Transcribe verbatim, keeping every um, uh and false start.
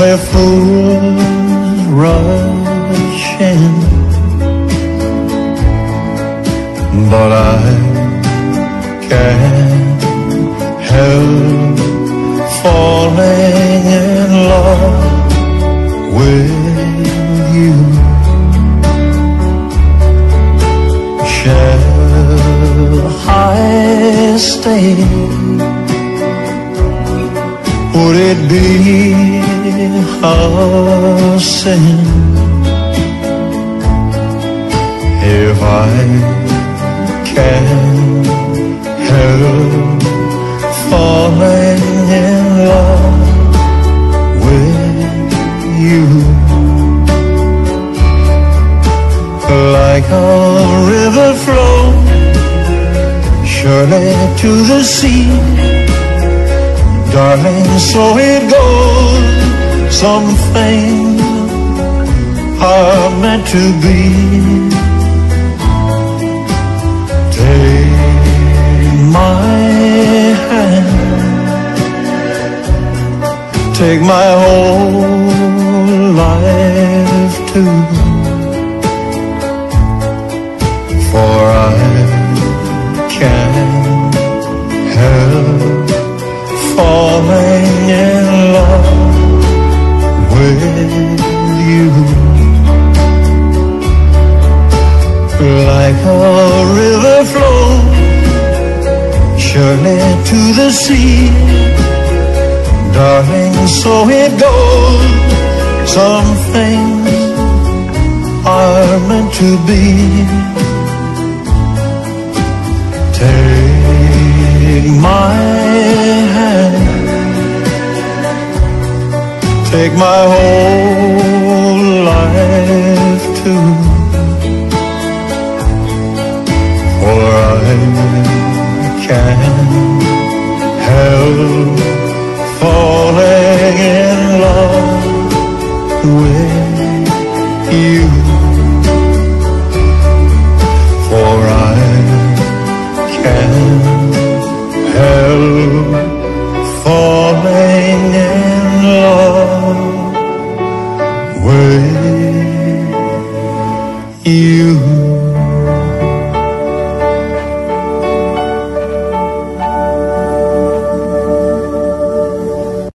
only fools rush in, but I can't help falling in love with you. Shall I stay? Would it be a sin if I can't help falling in love with you? Like a river flows surely to the sea, darling, so it goes. Some things are meant to be. Take my hand, take my whole life too, for I can't help falling in love with you. Like a river flows surely to the sea, darling, so it goes. Some things are meant to be. Take my hand, take my whole life too, for I can't help falling in love with